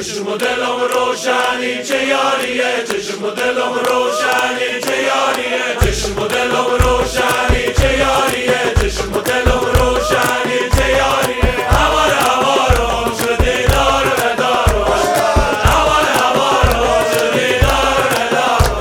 چشم و دلم روشنی چه یاریه، چشم و دلم روشنی چه یاریه، چشم و دلم روشنی چه یاریه، چشم و دلم روشنی چه یاریه. هوار هوارم شدی دار ندارم، هوار هوارم شدی دار ندارم.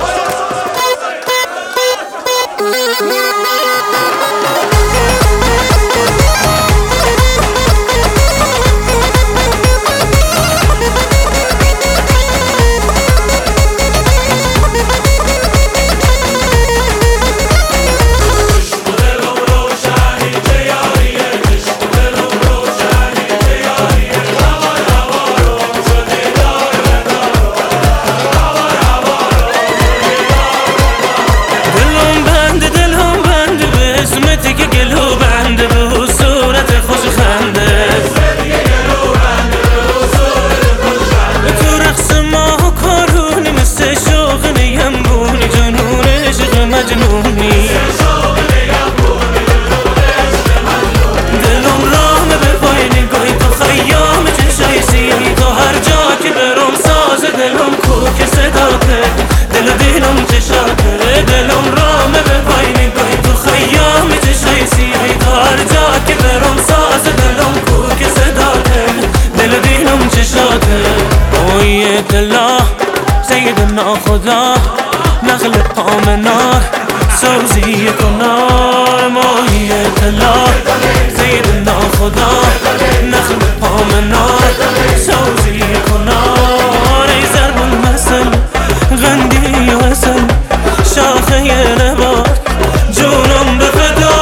سیدنا خدا نخل پامنار سوزی کنار ماهیت الله. سیدنا خدا نخل پامنار سوزی کنار. ای ضرب المثل غندی و اصل شاخه نبات جونم به فدا.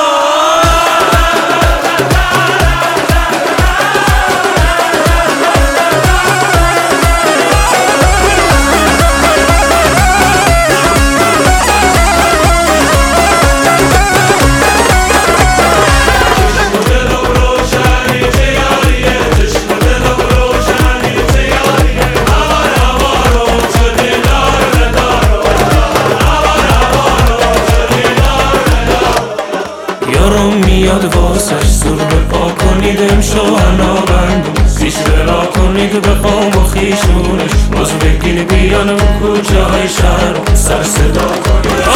میاد واسش زور بپا کنید امشو انا بندم پیش برا کنید بخوام و خیشونش باز بگین بیان و کوچه های شهر سر صدا کنید.